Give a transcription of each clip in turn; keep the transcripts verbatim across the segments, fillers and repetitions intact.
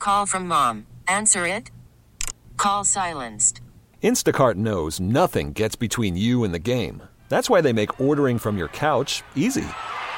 Call from mom. Answer it. Call silenced. Instacart knows nothing gets between you and the game. That's why they make ordering from your couch easy.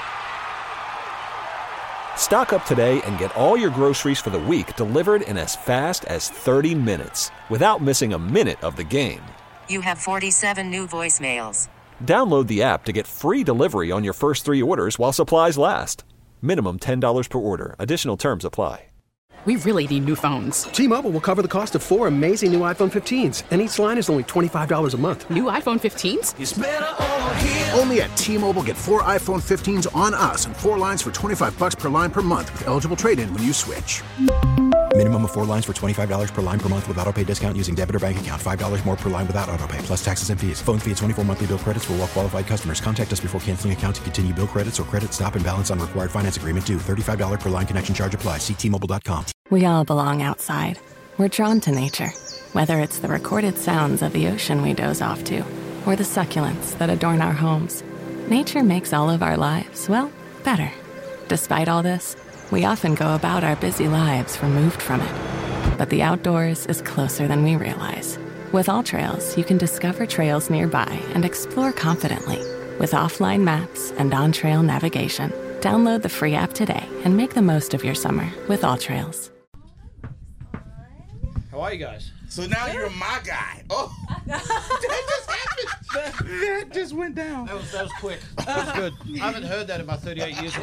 Stock up today and get all your groceries for the week delivered in as fast as thirty minutes without missing a minute of the game. You have forty-seven new voicemails. Download the app to get free delivery on your first three orders while supplies last. Minimum ten dollars per order. Additional terms apply. We really need new phones. T-Mobile will cover the cost of four amazing new iPhone fifteens, and each line is only twenty-five dollars a month. New iPhone fifteens? It's better over here. Only at T-Mobile, get four iPhone fifteens on us and four lines for twenty-five bucks per line per month with eligible trade-in when you switch. Minimum of four lines for twenty-five dollars per line per month with autopay discount using debit or bank account. five dollars more per line without autopay, plus taxes and fees. Phone fee at twenty-four monthly bill credits for well-qualified customers. Contact us before canceling account to continue bill credits or credit stop and balance on required finance agreement due. thirty-five dollars per line connection charge applies. See T Mobile dot com. We all belong outside. We're drawn to nature. Whether it's the recorded sounds of the ocean we doze off to, or the succulents that adorn our homes, nature makes all of our lives, well, better. Despite all this, we often go about our busy lives removed from it. But the outdoors is closer than we realize. With AllTrails, you can discover trails nearby and explore confidently. With offline maps and on-trail navigation, download the free app today and make the most of your summer with AllTrails. How are you guys? So now you're my guy. Oh, that just happened. That just went down. That was, that was quick. That was good. I haven't heard that in my thirty-eight years of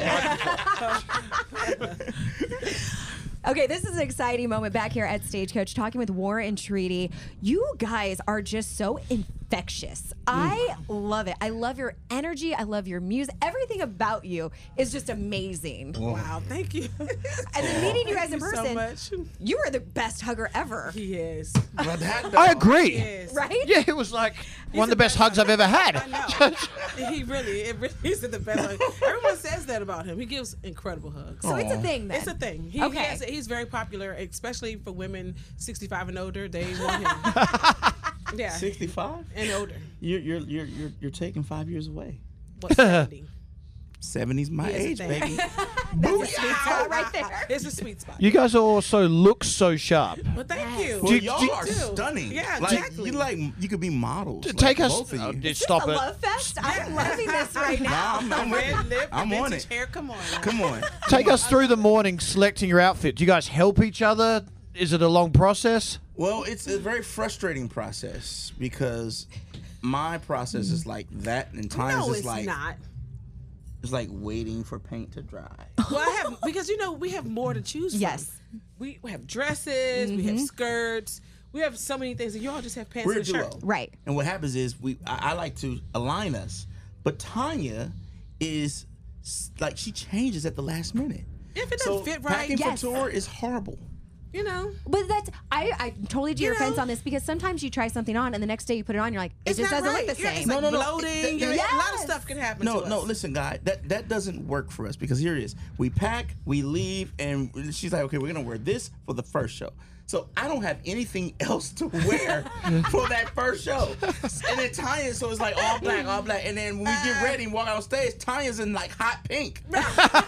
life. Okay, this is an exciting moment back here at Stagecoach, talking with War and Treaty. You guys are just so infectious. I love it. I love your energy. I love your music. Everything about you is just amazing. Wow, thank you. And then meeting you guys in Thank you person, so much. you are the best hugger ever. He is. But that I agree. He is. Right? Yeah, it was like He's one of the best hugs I've ever had. I know. He really, it really is the best hug. Everyone says that about him. He gives incredible hugs. So it's a thing then. It's a thing. He, Okay. he has, he's very popular, especially for women sixty-five and older. They want him. Yeah. sixty-five And older. You're you're you're you're you're taking five years away. What, seventy? seventy's my He is a age, thing. baby. That's a sweet spot right there. It's a sweet spot. You guys also look so sharp. Well, thank you. Well, Do- y'all do- are do. stunning. Yeah, like, exactly. You like you could be models. Like, Take us. both of you. Oh, Is this stop a it. love fest? I'm loving this right now. Nah, I'm, I'm with Red you. lip, I'm on vintage it. hair. Come on. now. Come on. Take us through the morning selecting your outfit. Do you guys help each other? Is it a long process? Well, it's a very frustrating process because my process is like that, and times No, it's it's like not. it's like waiting for paint to dry. Well, I have because you know we have more to choose from. Yes. We, we have dresses, we have skirts, we have so many things, and you all just have pants We're a and a shirt. duo. Right. And what happens is we I, I like to align us, but Tanya is s- like she changes at the last minute. If it So doesn't fit right, packing Yes. for tour is horrible. you know. But that's I, I totally do You your fence know. on this because sometimes you try something on and the next day you put it on, you're like, it It's just not doesn't right. look the Yeah, same. it's like No, no, no. bloating. It- you know, it- A lot of Yes. stuff can happen No, to no, us. listen, guy, that that doesn't work for us because here it is. We pack, we leave, and she's like, okay, we're gonna wear this for the first show. So I don't have anything else to wear for that first show. And then Tanya, so it's like all black, all black. And then when we get ready and walk out on stage, Tanya's in like hot pink. Now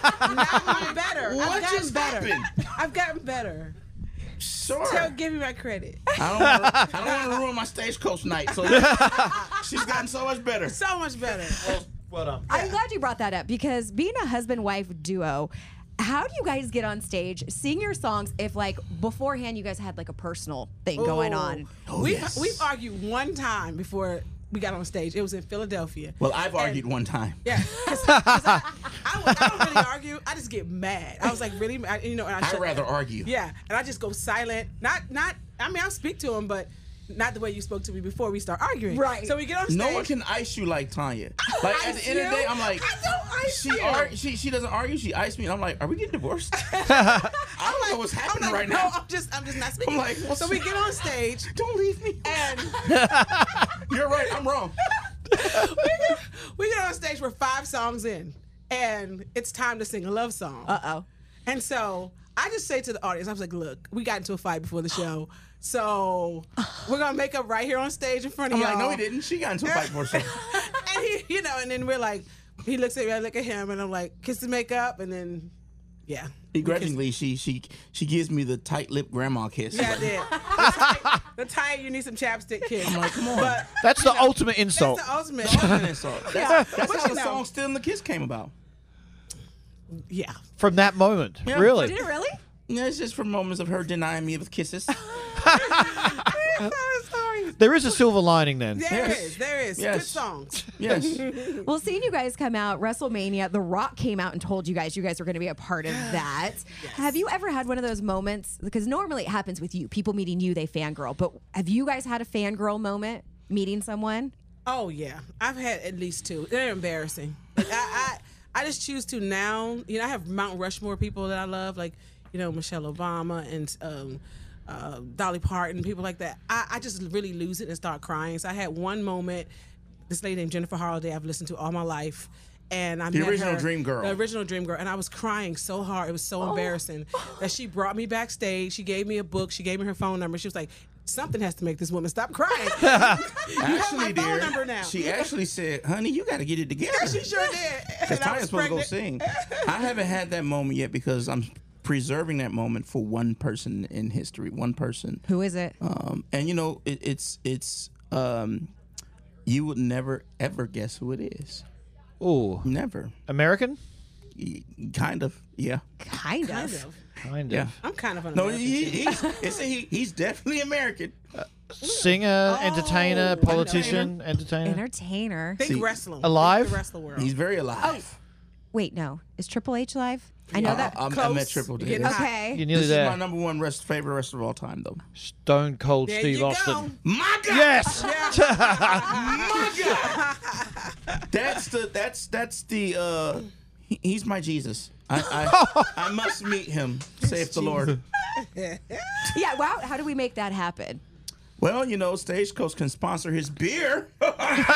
I'm better. What I've gotten just better. happened? I've gotten better. Sure. Tell, give me my credit. I don't wanna, I don't want to ruin my stagecoach night. So she's gotten so much better. So much better. Well done. I'm glad you brought that up because being a husband-wife duo, how do you guys get on stage, sing your songs if like beforehand you guys had like a personal thing going Ooh. on? Oh, we've, yes. we've argued one time before we got on stage. It was in Philadelphia. Well, I've And- argued one time. Yeah, 'cause- 'cause I, I, I don't really argue. I just get mad. I was like really mad, you know. And I I'd shut rather down. argue. Yeah, and I just go silent. Not, not. I mean, I'll speak to him, but not the way you spoke to me before we start arguing. Right. So we get on stage. No one can ice you like Tanya. Like at ice the end of the day, you? I'm like, I don't ice she you. ar- she she doesn't argue. She iced me, and I'm like, are we getting divorced? I don't know what's happening I'm like, right no, now. I'm just, I'm just not speaking. I'm like, what's so we get on stage, Don't leave me. and You're right. I'm wrong. we, get, we get on stage. We're five songs in, and it's time to sing a love song. Uh oh. And so I just say to the audience, I was like, look, we got into a fight before the show. So we're going to make up right here on stage in front of I'm y'all. like, no, he didn't. She got into a fight for sure. And he, you know, and then we're like, he looks at me, I look at him, and I'm like, kiss and make up. And then Yeah. Begrudgingly, she she she gives me the tight lip grandma kiss. Yeah, I did. The tight, the tight, you need some chapstick kiss. I'm like, come on. But, That's the you know, ultimate insult. That's the ultimate, Ultimate insult. That's, Yeah. that's But how you the know. song "Still in the Kiss" came about. Yeah. From that moment, Yeah. really. Did it really? Yeah, it's just for moments of her denying me with kisses. There is a silver lining then. There Yes. is. There is. Yes. Good songs. Yes. Well, seeing you guys come out, WrestleMania, The Rock came out and told you guys you guys were going to be a part of that. Have you ever had one of those moments? Because normally it happens with you. People meeting you, they fangirl. But have you guys had a fangirl moment meeting someone? Oh yeah, I've had at least two. They're embarrassing. Like, I, I I just choose to now. You know, I have Mount Rushmore people that I love, like you know Michelle Obama and um, uh, Dolly Parton, people like that. I, I just really lose it and start crying. So I had one moment. This lady named Jennifer Holiday, I've listened to all my life. And I The met original her, Dream Girl. The original Dream Girl. And I was crying so hard. It was so embarrassing that she brought me backstage. She gave me a book. She gave me her phone number. She was like, something has to make this woman stop crying. You have my Actually, phone dear, number now. she actually said, "Honey, you got to get it together." Yeah, she sure did. Because And I Tanya's was supposed to go pregnant. sing. I haven't had that moment yet because I'm preserving that moment for one person in history. One person. Who is it? Um, and you know, it, it's it's um, you would never ever guess who it is. Oh, never. American? Y- kind of, yeah. Kind, Kind of. of. Kind Yeah. of. I'm kind of an No, American he, too. he's, it's a, he, he's definitely American. Singer, entertainer, Oh, politician, entertainer. Entertainer. Think See, wrestling. alive? Think the wrestler world. He's very alive. Wait, no. Is Triple H live? I know Uh, that. I'm, Close. I'm at Triple You're D. getting hot. Okay. You're nearly This there. is my number one rest, favorite wrestler of all time, though. Stone Cold There Steve you Austin. go. My God! Yes. My God! That's the that's that's the uh, he- he's my Jesus. I I, I must meet him. Saith the Lord. Yeah. Wow. How do we make that happen? Well, you know, Stagecoach can sponsor his beer. He'll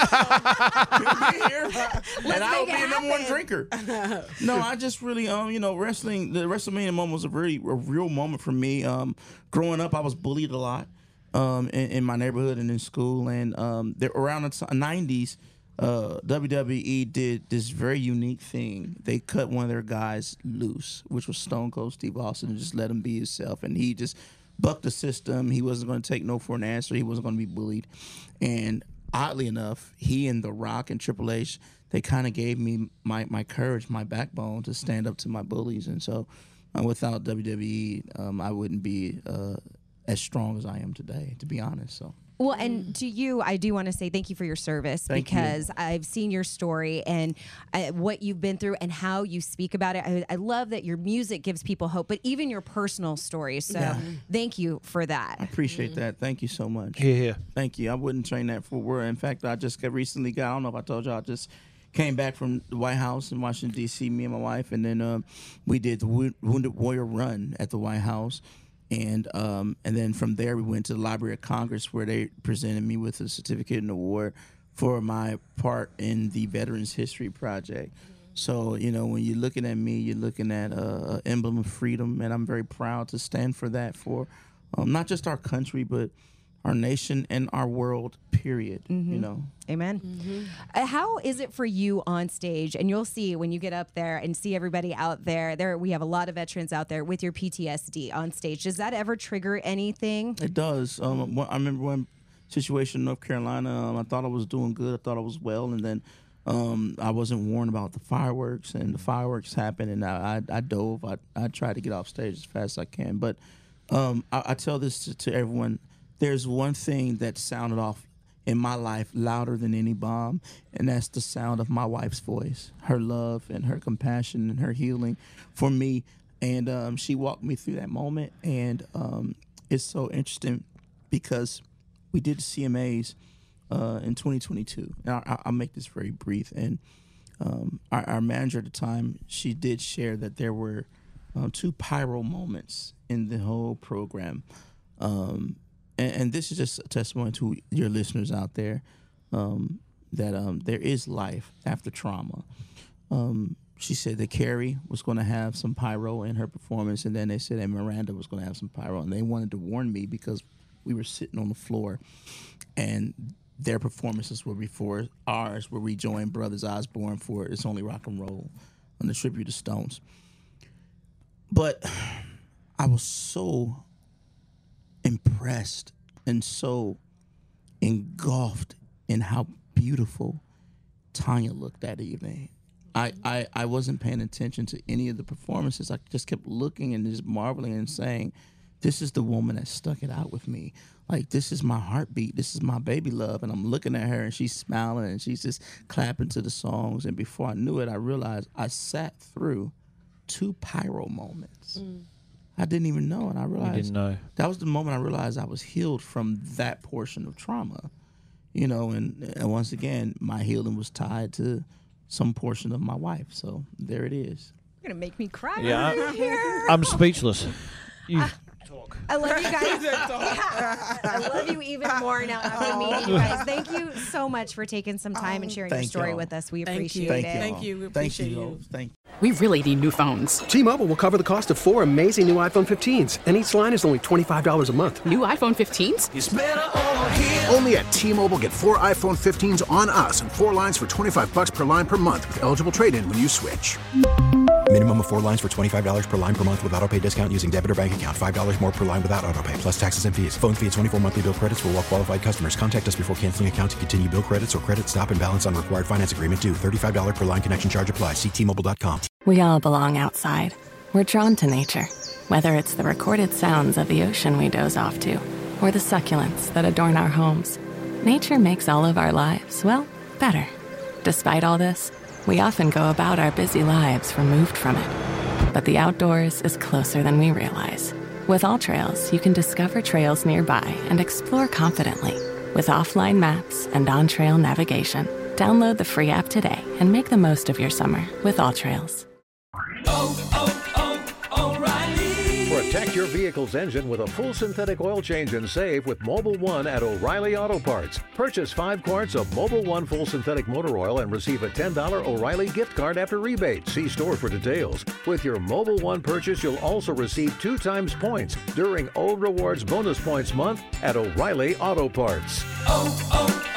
be here, and I will make be it a number one happen. drinker. No, I just really, um, you know, wrestling. The WrestleMania moment was a very a real moment for me. Um, growing up, I was bullied a lot, um, in, in my neighborhood and in school, and um, there, around the nineties, uh, W W E did this very unique thing. They cut one of their guys loose, which was Stone Cold Steve Austin, and just let him be himself, and he just bucked the system. He wasn't going to take no for an answer. He wasn't going to be bullied. And oddly enough, he and The Rock and Triple H, they kind of gave me my, my courage, my backbone to stand up to my bullies. And so uh, without W W E, um, I wouldn't be uh, as strong as I am today, to be honest. So. Well, and to you, I do want to say thank you for your service Thank you. because I've seen your story and uh, what you've been through and how you speak about it. I, I love that your music gives people hope, but even your personal stories. So Yeah. thank you for I that. appreciate that. Thank you so much. Here, here. Thank you. I wouldn't train that for word. In fact, I just got recently got, I don't know if I told you, I just came back from the White House in Washington, D C, me and my wife, and then um, we did the Wo- Wounded Warrior Run at the White House. And um, and then from there, we went to the Library of Congress where they presented me with a certificate and award for my part in the Veterans History Project. So, you know, when you're looking at me, you're looking at a, a emblem of freedom, and I'm very proud to stand for that for um, not just our country, but our nation and our world, period, you know. Amen. Uh, how is it for you on stage? And you'll see when you get up there and see everybody out there. There, we have a lot of veterans out there with your P T S D on stage. Does that ever trigger anything? It does. Um, one- I remember one situation in North Carolina. Um, I thought I was doing good. I thought I was well, and then um, I wasn't warned about the fireworks, and the fireworks happened, and I, I, I dove. I, I tried to get off stage as fast as I can, but um, I, I tell this to, to everyone. There's one thing that sounded off in my life louder than any bomb, and that's the sound of my wife's voice, her love and her compassion and her healing for me. And um, she walked me through that moment, and um, it's so interesting because we did the C M As uh, in twenty twenty-two. And I, I'll make this very brief. And um, our, our manager at the time, she did share that there were uh, two pyro moments in the whole program. Um, and, and this is just a testimony to your listeners out there um, that um, there is life after trauma. Um, she said that Carrie was going to have some pyro in her performance, and then they said that Miranda was going to have some pyro, and they wanted to warn me because we were sitting on the floor, and their performances were before ours, where we joined Brothers Osborne for It's Only Rock and Roll on the tribute to Stones. But I was so impressed and so engulfed in how beautiful Tanya looked that evening. I, I, I wasn't paying attention to any of the performances. I just kept looking and just marveling and saying, this is the woman that stuck it out with me. Like, this is my heartbeat. This is my baby love. And I'm looking at her, and she's smiling, and she's just clapping to the songs. And before I knew it, I realized I sat through two pyro moments. Mm. I didn't even know, and I realized you didn't know. That was the moment I realized I was healed from that portion of trauma. You know, and, and once again, my healing was tied to some portion of my wife. So there it is. You're going to make me cry Yeah, right I'm, here. I'm speechless. You Uh, I love you guys. Yeah. I love you even more now after meeting you guys. Thank you so much for taking some time and sharing your Thank story y'all. with us. We Thank appreciate you. it. Thank you. Thank you. We Thank appreciate you. you. Thank you. We really need new phones. T-Mobile will cover the cost of four amazing new iPhone fifteens, and each line is only twenty-five dollars a month. New iPhone fifteens? Only at T-Mobile, get four iPhone fifteens on us and four lines for twenty-five bucks per line per month with eligible trade-in when you switch. Minimum of four lines for twenty-five dollars per line per month with autopay discount using debit or bank account. five dollars more per line without autopay, plus taxes and fees. Phone fee at twenty-four monthly bill credits for well-qualified customers. Contact us before canceling account to continue bill credits or credit stop and balance on required finance agreement due. thirty-five dollars per line connection charge applies. See T Mobile dot com. We all belong outside. We're drawn to nature, whether it's the recorded sounds of the ocean we doze off to, or the succulents that adorn our homes. Nature makes all of our lives, well, better. Despite all this, we often go about our busy lives removed from it. But the outdoors is closer than we realize. With AllTrails, you can discover trails nearby and explore confidently. With offline maps and on-trail navigation, download the free app today and make the most of your summer with AllTrails. Protect your vehicle's engine with a full synthetic oil change and save with Mobil one at O'Reilly Auto Parts. Purchase five quarts of Mobil one full synthetic motor oil and receive a ten dollars O'Reilly gift card after rebate. See store for details. With your Mobil one purchase, you'll also receive two times points during O Rewards Bonus Points Month at O'Reilly Auto Parts. Oh, oh,